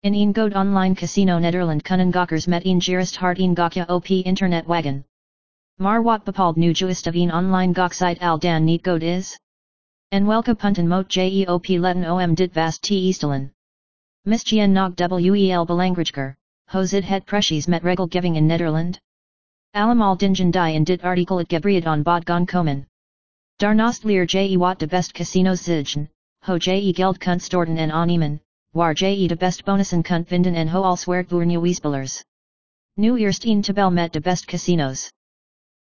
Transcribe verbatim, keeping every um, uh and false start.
In een goed online casino Nederland kunnen gokkers met een gerust hart een gokje op internet wagon. Maar wat bepaald nu juist of een online goksite al dan niet goed is? En welke punten moet je op letten om dit vast te eastelen? Misgien nog wel belangrijker, hoe zit het precies met regelgeving in Nederland? Allemaal dingen die in dit artikel het gebried on bod gaan komen. Daarnaast leer je wat de best casinos zijn, hoe je geld kunt storten en aannemen, waar je de best bonussen kunt vinden en hoe als werkt voor nieuwe spelers. Nu eerst een tabel met de best casinos.